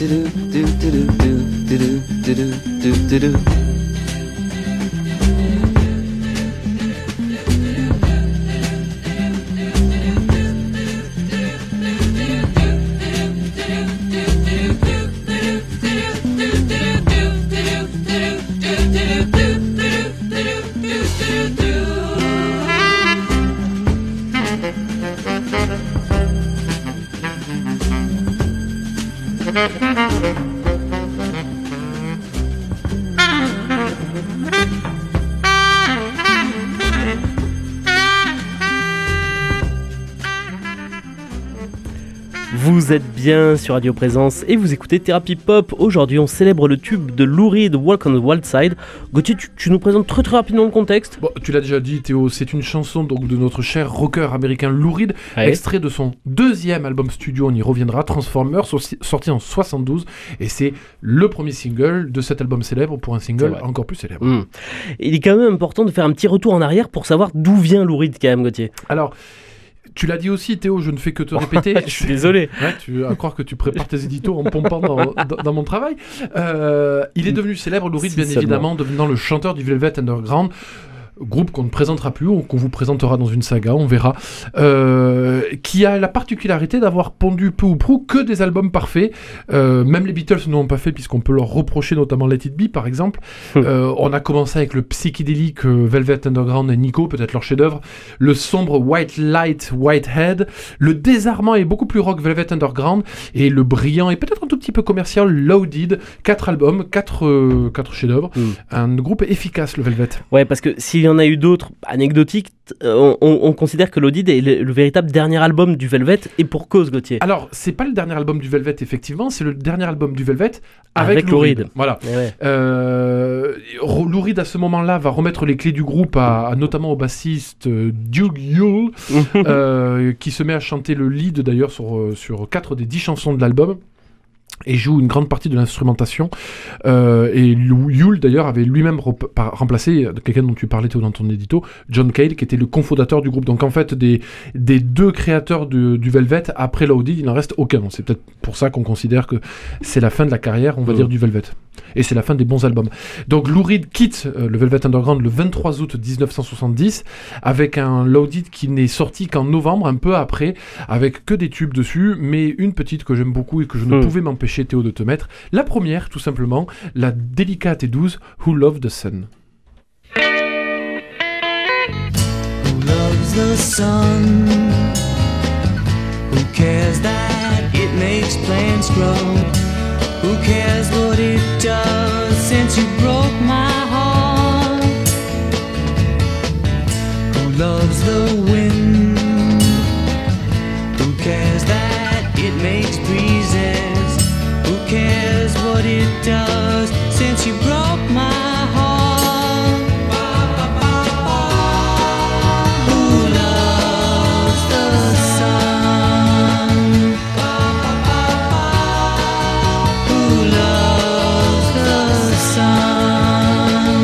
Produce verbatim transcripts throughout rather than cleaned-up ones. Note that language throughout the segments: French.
Vous êtes bien sur Radio Présence et vous écoutez Thérapie Pop. Aujourd'hui, on célèbre le tube de Lou Reed, Walk on the Wild Side. Gauthier, tu, tu nous présentes très très rapidement le contexte. Bon, tu l'as déjà dit, Théo, c'est une chanson donc, de notre cher rocker américain Lou Reed, ouais. extrait de son deuxième album studio, on y reviendra, Transformers, sorti en soixante-douze, et c'est le premier single de cet album célèbre pour un single encore plus célèbre. Mmh. Il est quand même important de faire un petit retour en arrière pour savoir d'où vient Lou Reed quand même, Gauthier. Alors... Tu l'as dit aussi, Théo, je ne fais que te répéter. Je suis désolé. Ouais, tu vas croire que tu prépares tes éditos en pompant dans, dans, dans mon travail. Euh, il est devenu célèbre, Lou Reed, bien seulement. évidemment, devenant le chanteur du Velvet Underground. Groupe qu'on ne présentera plus, ou qu'on vous présentera dans une saga, on verra, euh, qui a la particularité d'avoir pondu peu ou prou que des albums parfaits. Euh, même les Beatles ne l'ont pas fait, puisqu'on peut leur reprocher notamment Let It Be, par exemple. euh, on a commencé avec le psychédélique euh, Velvet Underground et Nico, peut-être leur chef-d'œuvre, le sombre White Light, Whitehead, le désarmant et beaucoup plus rock Velvet Underground, et le brillant et peut-être un tout petit peu commercial Loaded. Quatre albums, quatre, euh, quatre chefs-d'œuvre. Mm. Un groupe efficace, le Velvet. Ouais, parce que s'il y en a eu d'autres anecdotiques, on, on, on considère que Loaded est le, le véritable dernier album du Velvet, et pour cause, Gauthier. Alors, c'est pas le dernier album du Velvet, effectivement, c'est le dernier album du Velvet avec, avec Lou Reed. Voilà. Ouais. Euh, Lou Reed, à ce moment-là, va remettre les clés du groupe, à, à, notamment au bassiste euh, Doug Yule, euh, qui se met à chanter le lead, d'ailleurs, sur, sur quatre des dix chansons de l'album. Et joue une grande partie de l'instrumentation. Euh, et Yule, d'ailleurs, avait lui-même rep- remplacé quelqu'un dont tu parlais dans ton édito, John Cale, qui était le cofondateur du groupe. Donc, en fait, des, des deux créateurs de, du Velvet, après Loaded, il n'en reste aucun. C'est peut-être pour ça qu'on considère que c'est la fin de la carrière, on va mmh. dire, du Velvet. Et c'est la fin des bons albums. Donc, Lou Reed quitte euh, le Velvet Underground le vingt-trois août dix-neuf cent soixante-dix, avec un Loaded qui n'est sorti qu'en novembre, un peu après, avec que des tubes dessus, mais une petite que j'aime beaucoup et que je ne mmh. pouvais m'empêcher, Théo, de te mettre. La première, tout simplement, la délicate et douce Who Loves the Sun. Who loves the sun? Who cares that it makes plants grow? Who cares what it does since you broke my heart? Who loves the wind? Who cares that it makes breezes? Who cares what it does since you broke my heart? Who loves the sun? Who loves the sun?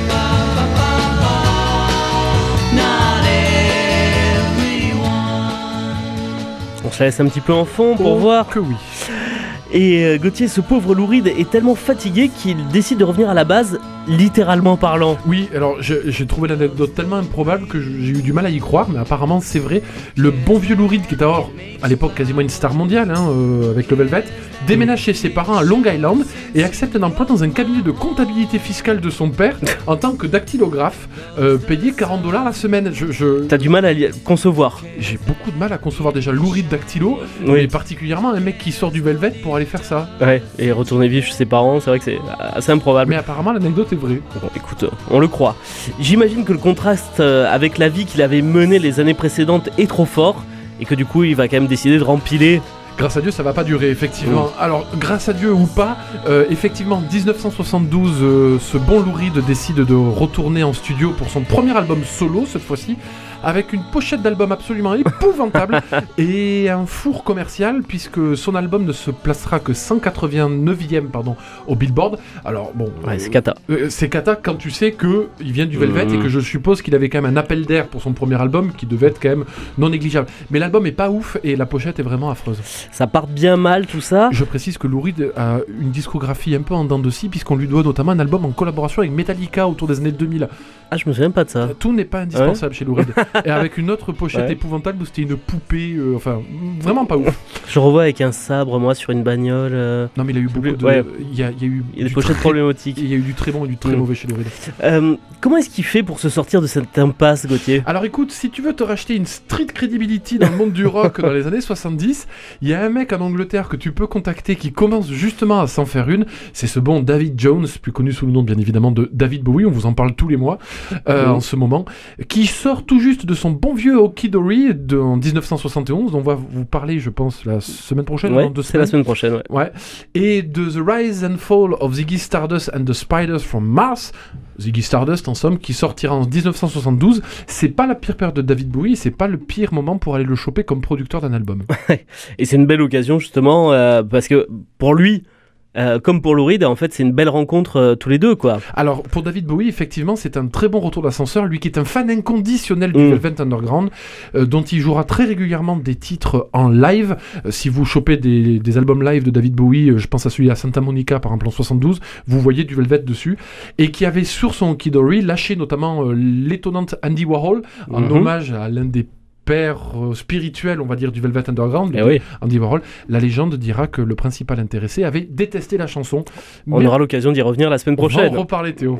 Not everyone. On se laisse un petit peu en fond pour oh, voir. Que oui. Et euh, Gauthier, ce pauvre Lou Reed est tellement fatigué qu'il décide de revenir à la base, littéralement parlant. Oui, alors je, j'ai trouvé l'anecdote tellement improbable que j'ai eu du mal à y croire, mais apparemment c'est vrai. Le bon vieux Lou Reed, qui était alors à l'époque quasiment une star mondiale hein, euh, avec le Velvet, déménage chez ses parents à Long Island et accepte un emploi dans un cabinet de comptabilité fiscale de son père en tant que dactylographe, euh, payé quarante dollars la semaine. Je, je... T'as du mal à li- concevoir. J'ai beaucoup de mal à concevoir déjà Lou Reed dactylo, oui. mais particulièrement un mec qui sort du Velvet pour aller faire ça. Ouais, et retourner vivre chez ses parents, c'est vrai que c'est assez improbable. Mais apparemment l'anecdote est vraie. Bon, écoute, on le croit. J'imagine que le contraste avec la vie qu'il avait menée les années précédentes est trop fort, et que du coup il va quand même décider de rempiler. Grâce à Dieu, ça va pas durer, effectivement. Mmh. Alors, grâce à Dieu ou pas, euh, effectivement, dix-neuf cent soixante-douze, euh, ce bon Lou Reed décide de retourner en studio pour son premier album solo, cette fois-ci, avec une pochette d'album absolument épouvantable et un four commercial puisque son album ne se placera que cent quatre-vingt-neuvième pardon, au Billboard. Alors bon, ouais, euh, c'est cata. Euh, c'est cata quand tu sais que il vient du Velvet mmh. et que je suppose qu'il avait quand même un appel d'air pour son premier album qui devait être quand même non négligeable. Mais l'album est pas ouf et la pochette est vraiment affreuse. Ça part bien mal tout ça. Je précise que Lou Reed a une discographie un peu en dents de scie puisqu'on lui doit notamment un album en collaboration avec Metallica autour des années deux mille. Ah, je me souviens pas de ça. Tout n'est pas indispensable ouais. chez Lou Reed. Et avec une autre pochette ouais. épouvantable où c'était une poupée, euh, enfin vraiment pas ouf. Je revois avec un sabre moi sur une bagnole. Euh... Non mais il y a eu beaucoup de, ouais. il y a, il y a eu il y a des pochettes très... problématiques. Il y a eu du très bon et du très mmh. mauvais chez Lou Reed. Euh, comment est-ce qu'il fait pour se sortir de cette impasse, Gauthier ? Alors écoute, si tu veux te racheter une street credibility dans le monde du rock dans les années soixante-dix, il y a un mec en Angleterre que tu peux contacter qui commence justement à s'en faire une. C'est ce bon David Jones, plus connu sous le nom bien évidemment de David Bowie. On vous en parle tous les mois euh, mmh. en ce moment, qui sort tout juste de son bon vieux Okie Dory de, en dix-neuf cent soixante et onze. On va vous parler, je pense, la semaine prochaine. Ouais, dans deux c'est semaines. la semaine prochaine. Ouais. ouais. Et de The Rise and Fall of Ziggy Stardust and the Spiders from Mars. Ziggy Stardust, en somme, qui sortira en dix-neuf cent soixante-douze. C'est pas la pire période de David Bowie, c'est pas le pire moment pour aller le choper comme producteur d'un album. Et c'est une belle occasion, justement, euh, parce que pour lui, Euh, comme pour Lou Reed, en fait, c'est une belle rencontre euh, tous les deux, quoi. Alors, pour David Bowie, effectivement, c'est un très bon retour d'ascenseur. Lui qui est un fan inconditionnel du mmh. Velvet Underground, euh, dont il jouera très régulièrement des titres en live. Euh, si vous chopez des, des albums live de David Bowie, euh, je pense à celui à Santa Monica, par exemple, en soixante-douze, vous voyez du Velvet dessus. Et qui avait, sur son Okie Dory, lâché notamment euh, l'étonnante Andy Warhol, en mmh. hommage à l'un des père euh, spirituel, on va dire, du Velvet Underground, eh oui. Andy Warhol. La légende dira que le principal intéressé avait détesté la chanson. On aura l'occasion d'y revenir la semaine prochaine. On va en reparler, Théo.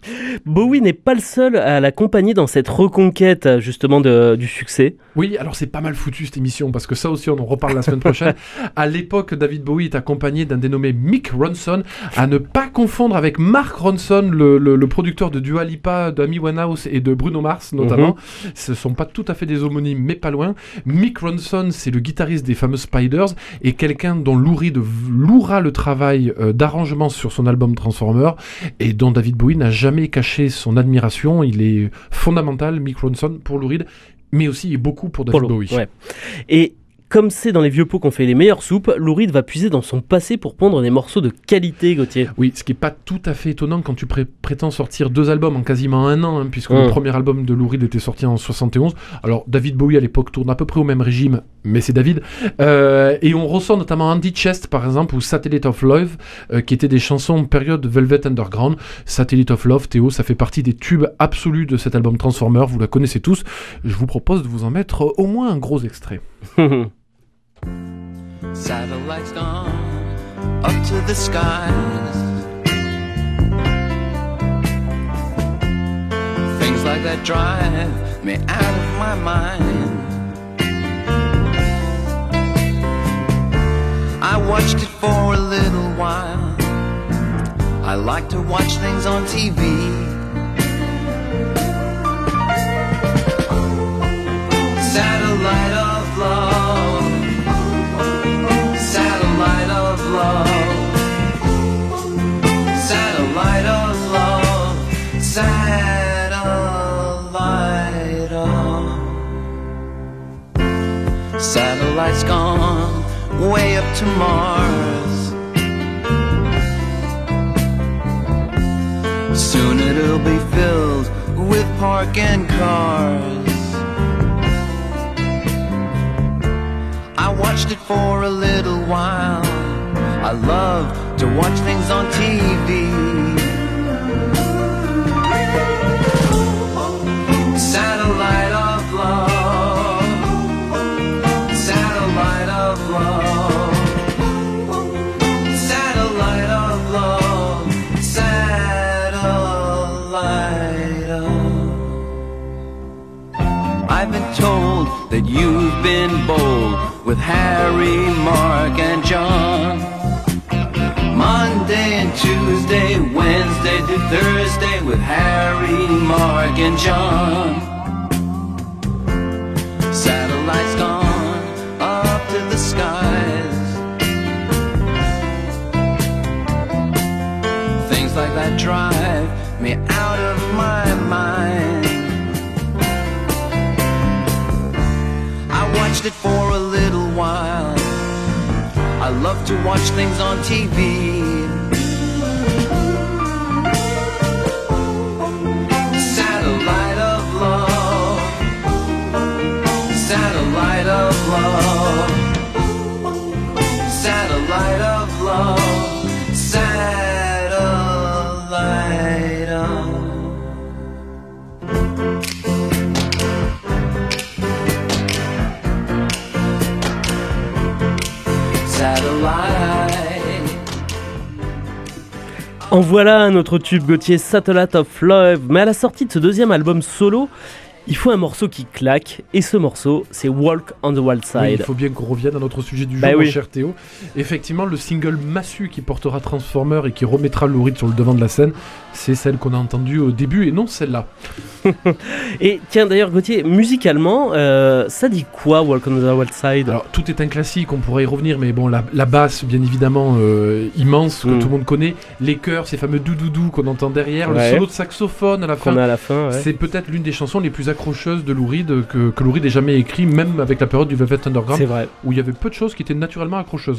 Bowie n'est pas le seul à l'accompagner dans cette reconquête, justement, de, du succès. Oui, alors c'est pas mal foutu cette émission, parce que ça aussi, on en reparle la semaine prochaine. À l'époque, David Bowie est accompagné d'un dénommé Mick Ronson, à ne pas confondre avec Mark Ronson, le, le, le producteur de Dua Lipa, d'Amy Winehouse et de Bruno Mars, notamment. Mm-hmm. Ce sont pas tout à fait des homonymes, mais pas loin. Mick Ronson, c'est le guitariste des fameux Spiders et quelqu'un dont Lou Reed louera le travail euh, d'arrangement sur son album Transformer et dont David Bowie n'a jamais caché son admiration. Il est fondamental, Mick Ronson, pour Lou Reed, mais aussi beaucoup pour David pour Bowie. Ouais. Et comme c'est dans les vieux pots qu'on fait les meilleures soupes, Lou Reed va puiser dans son passé pour pondre des morceaux de qualité, Gauthier. Oui, ce qui n'est pas tout à fait étonnant quand tu pré- prétends sortir deux albums en quasiment un an, hein, puisque mmh. le premier album de Lou Reed était sorti en soixante et onze. Alors, David Bowie, à l'époque, tourne à peu près au même régime, mais c'est David. Euh, et on ressent notamment Andy Chest, par exemple, ou Satellite of Love, euh, qui étaient des chansons période Velvet Underground. Satellite of Love, Théo, ça fait partie des tubes absolus de cet album Transformer, vous la connaissez tous. Je vous propose de vous en mettre au moins un gros extrait. Satellites gone up to the skies. Things like that drive me out of my mind. I watched it for a little while. I like to watch things on T V. Satellite of love. Satellite of love. Satellite of love. Satellite of. Satellite's gone way up to Mars. Soon it'll be filled with parking cars. I watched it for a little while. I love to watch things on T V. Satellite of love. Satellite of love. Satellite of love. Satellite of. I've been told that you've been bold with Harry, Mark, and John. Monday and Tuesday, Wednesday to Thursday with Harry, Mark, and John. Satellites gone up to the skies. Things like that drive me out of my mind. it for a little while. I love to watch things on T V. Satellite of love, satellite of love, satellite of love, satellite of En voilà un autre tube Gauthier, Satellite of Love. Mais à la sortie de ce deuxième album solo, il faut un morceau qui claque, et ce morceau, c'est Walk on the Wild Side. Oui, il faut bien qu'on revienne à notre sujet du jour, bah mon oui. cher Théo. Effectivement, le single massu qui portera Transformer et qui remettra Lou Reed sur le devant de la scène, c'est celle qu'on a entendue au début et non celle-là. Et tiens, d'ailleurs, Gauthier, musicalement, euh, ça dit quoi, Walk on the Wild Side ? Alors, tout est un classique, on pourrait y revenir, mais bon, la, la basse, bien évidemment, euh, immense, que mm. tout le monde connaît. Les chœurs, ces fameux doudoudou qu'on entend derrière, ouais. le solo de saxophone à la fin. Qu'on a à la fin, ouais. C'est peut-être l'une des chansons les plus accrocheuse de Lou Reed que, que Lou Reed ait jamais écrit, même avec la période du Velvet Underground, c'est vrai. Où il y avait peu de choses qui étaient naturellement accrocheuses.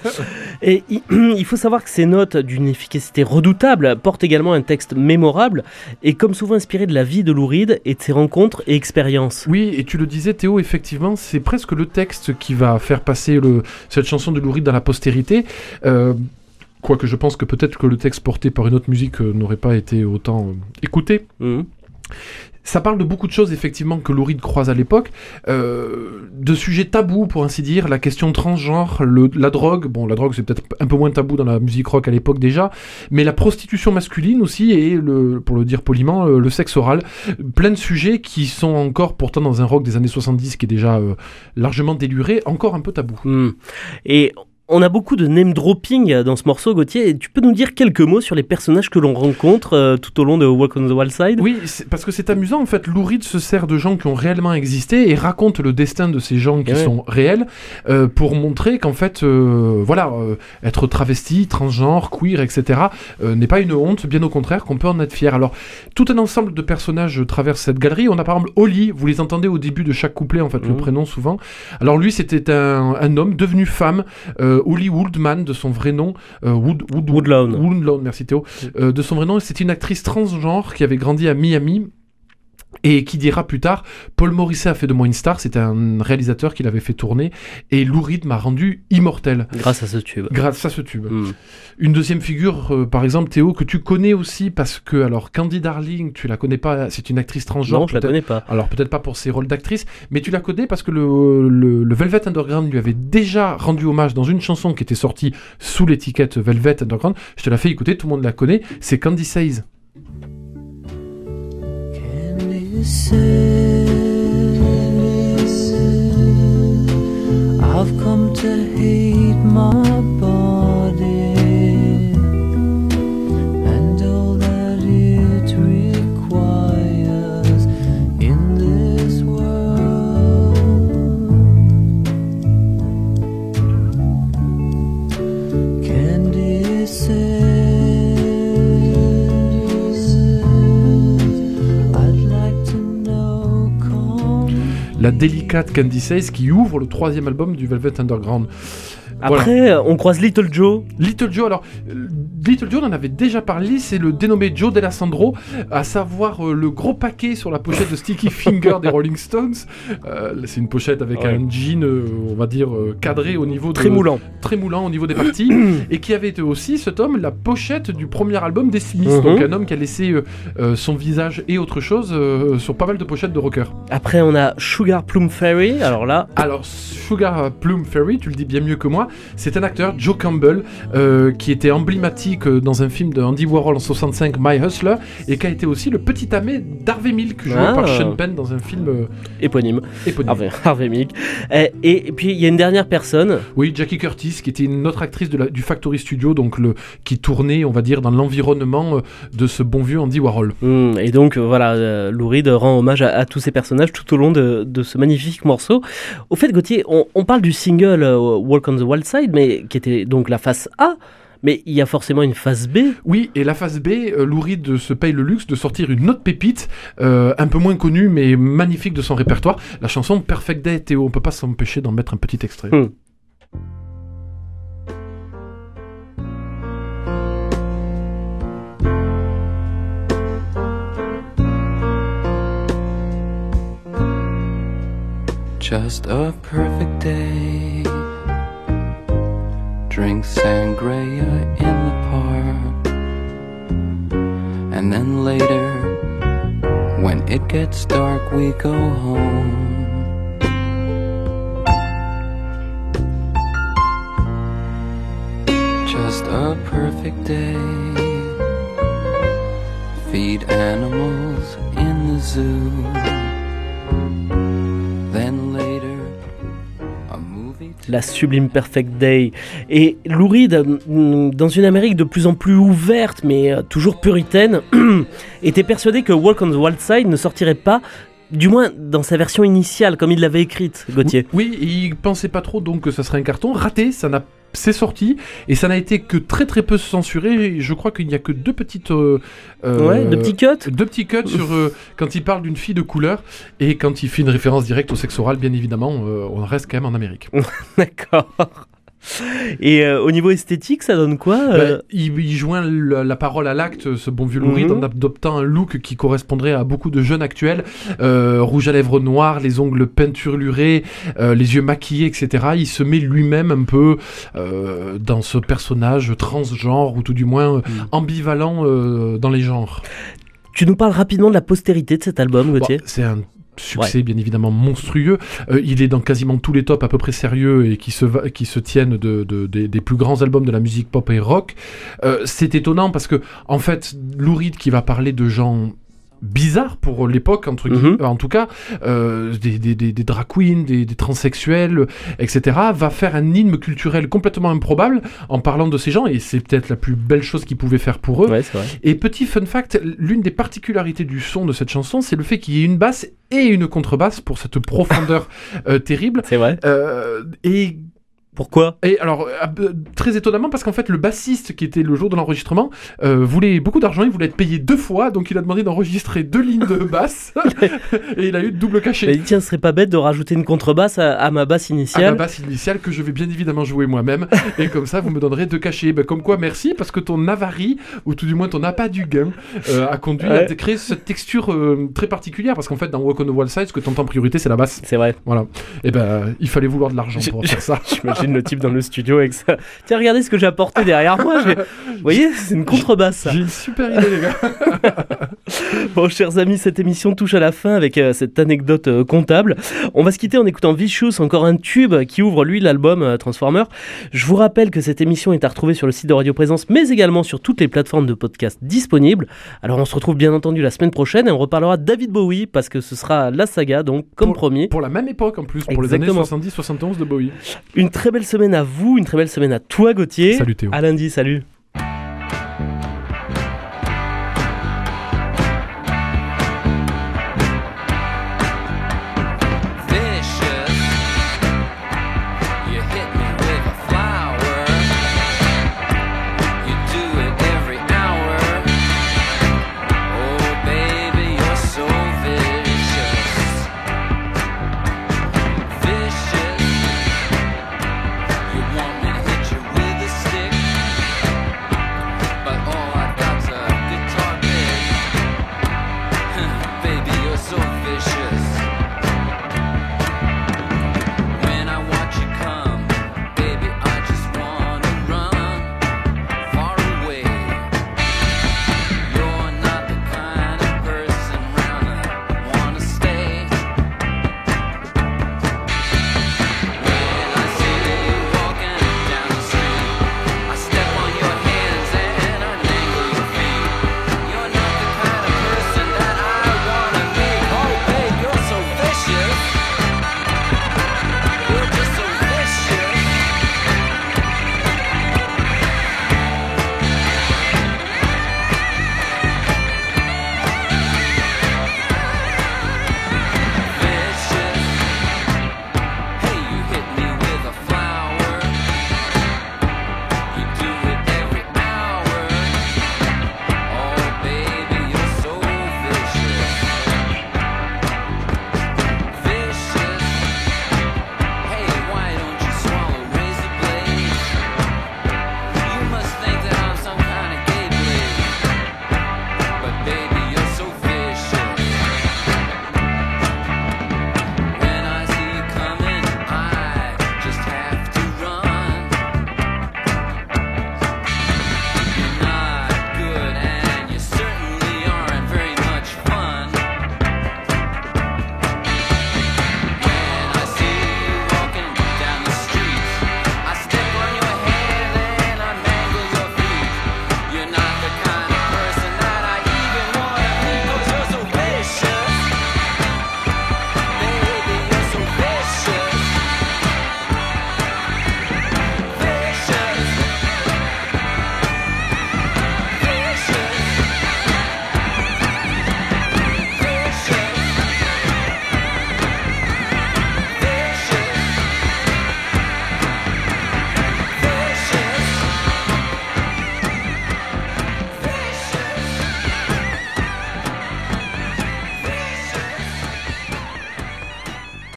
Et il faut savoir que ces notes d'une efficacité redoutable portent également un texte mémorable et comme souvent inspiré de la vie de Lou Reed et de ses rencontres et expériences. Oui, et tu le disais Théo, effectivement, c'est presque le texte qui va faire passer le, cette chanson de Lou Reed dans la postérité. Euh, quoique je pense que peut-être que le texte porté par une autre musique euh, n'aurait pas été autant euh, écouté. Mmh. Ça parle de beaucoup de choses, effectivement, que Lou Reed croise à l'époque, euh, de sujets tabous, pour ainsi dire, la question transgenre, le, la drogue, bon, la drogue c'est peut-être un peu moins tabou dans la musique rock à l'époque déjà, mais la prostitution masculine aussi, et, le, pour le dire poliment, le, le sexe oral, plein de sujets qui sont encore, pourtant dans un rock des années soixante-dix, qui est déjà euh, largement déluré, encore un peu tabou. Mmh. Et... on a beaucoup de name dropping dans ce morceau, Gauthier. Et tu peux nous dire quelques mots sur les personnages que l'on rencontre euh, tout au long de Walk on the Wild Side ? Oui, parce que c'est amusant. En fait, Lou Reed se sert de gens qui ont réellement existé et raconte le destin de ces gens qui ouais. sont réels euh, pour montrer qu'en fait, euh, voilà, euh, être travesti, transgenre, queer, et cetera euh, n'est pas une honte. Bien au contraire, qu'on peut en être fier. Alors, tout un ensemble de personnages traverse cette galerie. On a par exemple Holly. Vous les entendez au début de chaque couplet, en fait, mmh. le prénom souvent. Alors lui, c'était un, un homme devenu femme. Euh, Holly Woodman, de son vrai nom, euh, Wood, Wood, Woodlawn. Woodlawn, merci Théo, euh, de son vrai nom, c'était une actrice transgenre qui avait grandi à Miami. Et qui dira plus tard, Paul Morrissey a fait de moi une star, c'était un réalisateur qui l'avait fait tourner, et Lou Reed m'a rendu immortel. Grâce à ce tube. Grâce à ce tube. Mm. Une deuxième figure, euh, par exemple, Théo, que tu connais aussi, parce que, alors, Candy Darling, tu la connais pas, c'est une actrice transgenre. Non, je la connais pas. Alors, peut-être pas pour ses rôles d'actrice, mais tu la connais parce que le, le, le Velvet Underground lui avait déjà rendu hommage dans une chanson qui était sortie sous l'étiquette Velvet Underground. Je te la fais écouter, tout le monde la connaît, c'est Candy Says. Says, I've come to hate my body and all that it requires in this world. Candy says, la délicate Candy Says qui ouvre le troisième album du Velvet Underground. Après, voilà. On croise Little Joe. Little Joe, alors, euh, Little Joe, on en avait déjà parlé, c'est le dénommé Joe D'Alessandro, à savoir euh, le gros paquet sur la pochette de Sticky Finger des Rolling Stones. Euh, c'est une pochette avec ouais. un jean, euh, on va dire, euh, cadré au niveau de... Très moulant. Très moulant au niveau des parties, et qui avait été aussi, cet homme, la pochette du premier album des Smiths, mm-hmm. donc un homme qui a laissé euh, euh, son visage et autre chose euh, sur pas mal de pochettes de rockers. Après, on a Sugar Plum Fairy, alors là... Alors, Sugar Plum Fairy, tu le dis bien mieux que moi, c'est un acteur, Joe Campbell, euh, qui était emblématique dans un film de Andy Warhol en soixante-cinq, My Hustler, et qui a été aussi le petit amé d'Harvey Milk, joué ah. par Sean Penn dans un film euh, éponyme. éponyme. Harvey, Harvey Milk. Et, et puis il y a une dernière personne. Oui, Jackie Curtis, qui était une autre actrice de la, du Factory Studio, donc le, qui tournait, on va dire, dans l'environnement euh, de ce bon vieux Andy Warhol. Mmh, et donc euh, voilà, euh, Lou Reed rend hommage à, à tous ces personnages tout au long de, de ce magnifique morceau. Au fait, Gauthier, on, on parle du single euh, Walk on the Wild Side, mais qui était donc la face A. Mais il y a forcément une phase B. Oui, et la phase B, euh, Lou Reed se paye le luxe de sortir une autre pépite, euh, un peu moins connue mais magnifique de son répertoire, la chanson Perfect Day. Théo, on peut pas s'empêcher d'en mettre un petit extrait. Hmm. Just a perfect day. Drink sangria in the park. And then later, when it gets dark, we go home. Just a perfect day. Feed animals in the zoo. La sublime Perfect Day. Et Lou Reed, dans une Amérique de plus en plus ouverte, mais toujours puritaine, était persuadé que Walk on the Wild Side ne sortirait pas, du moins dans sa version initiale, comme il l'avait écrite, Gauthier. Oui, il pensait pas trop donc que ça serait un carton. Raté, ça n'a c'est sorti et ça n'a été que très très peu censuré. Je crois qu'il n'y a que deux petites euh, ouais, deux petits cuts deux petits cuts sur euh, quand il parle d'une fille de couleur et quand il fait une référence directe au sexe oral. Bien évidemment, euh, on reste quand même en Amérique. D'accord. Et euh, au niveau esthétique, ça donne quoi euh... bah, il, il joint la, la parole à l'acte, ce bon vieux Lou Reed, mm-hmm. en adoptant un look qui correspondrait à beaucoup de jeunes actuels, euh, rouge à lèvres noir, les ongles peinturlurés, euh, les yeux maquillés, et cetera. Il se met lui-même un peu euh, dans ce personnage transgenre, ou tout du moins mm. ambivalent euh, dans les genres. Tu nous parles rapidement de la postérité de cet album, Gauthier. Bon, c'est un succès ouais. bien évidemment monstrueux. Euh, il est dans quasiment tous les tops à peu près sérieux et qui se, va, qui se tiennent de, de, de, des plus grands albums de la musique pop et rock. Euh, c'est étonnant parce que, en fait, Lou Reed qui va parler de gens bizarres pour l'époque, entre guillemets, mm-hmm. en tout cas, euh, des, des, des, des drag queens, des, des transsexuels, et cetera, va faire un hymne culturel complètement improbable en parlant de ces gens, et c'est peut-être la plus belle chose qu'il pouvait faire pour eux. Ouais, c'est vrai. Et petit fun fact, l'une des particularités du son de cette chanson, c'est le fait qu'il y ait une basse et une contrebasse pour cette profondeur euh, terrible. C'est vrai. Euh, et Pourquoi ? Et alors, euh, très étonnamment, parce qu'en fait, le bassiste qui était le jour de l'enregistrement euh, voulait beaucoup d'argent, il voulait être payé deux fois, donc il a demandé d'enregistrer deux lignes de basse, et il a eu double cachet. Il a dit, tiens, ce serait pas bête de rajouter une contrebasse à, à ma basse initiale. À ma basse initiale, que je vais bien évidemment jouer moi-même, et comme ça, vous me donnerez deux cachets. Ben, comme quoi, merci, parce que ton avarie, ou tout du moins ton appât du gain, euh, a conduit ouais. à créer cette texture euh, très particulière, parce qu'en fait, dans Walk on the Wild Side, ce que t'entends en priorité, c'est la basse. C'est vrai. Voilà. Et ben, il fallait vouloir de l'argent pour faire ça. J'imagine le type dans le studio avec ça. Tiens, regardez ce que j'ai apporté derrière moi. J'ai... Vous voyez, c'est une contrebasse. Ça. J'ai une super idée, les gars. Bon, chers amis, cette émission touche à la fin avec euh, cette anecdote euh, comptable. On va se quitter en écoutant Vicious, encore un tube qui ouvre, lui, l'album euh, Transformer. Je vous rappelle que cette émission est à retrouver sur le site de Radio Présence, mais également sur toutes les plateformes de podcast disponibles. Alors, on se retrouve bien entendu la semaine prochaine et on reparlera de David Bowie parce que ce sera la saga, donc, comme pour, promis. Pour la même époque, en plus, pour Exactement. Les années soixante-dix soixante-onze de Bowie. Une très belle semaine à vous, une très belle semaine à toi, Gauthier. Salut Théo. À lundi, salut.